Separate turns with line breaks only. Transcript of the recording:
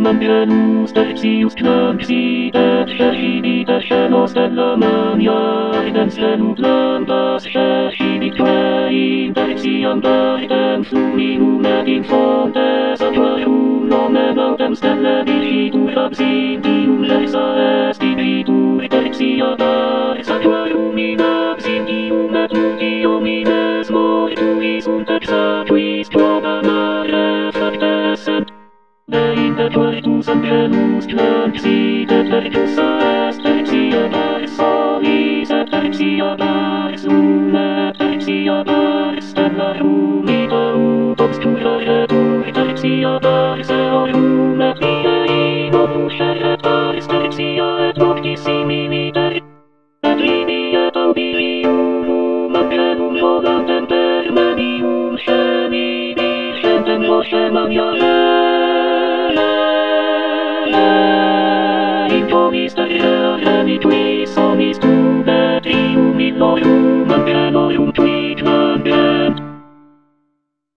Angelus tertius transitet scerbita scelos della mania idem scelum plantas scerbitque in tertiam partem fluminum et in fontes aquarium nomen autem stelle dicitur absintium lesa est ibitur tertia pars aquarium in absintium et multi homines mortuis sunt exaquis proba mare factesset. In the Puertus Angelus transitet tertius est tertia pars solis et tertia pars lum et tertia pars stellarum ita ut obscura retur tertia pars eorum et via in opusce et pars tertia et noctissimi viter et vini et aubilium angelum volantem per medium scemi discentem voce maniare in pomis terrea genitus sonis tu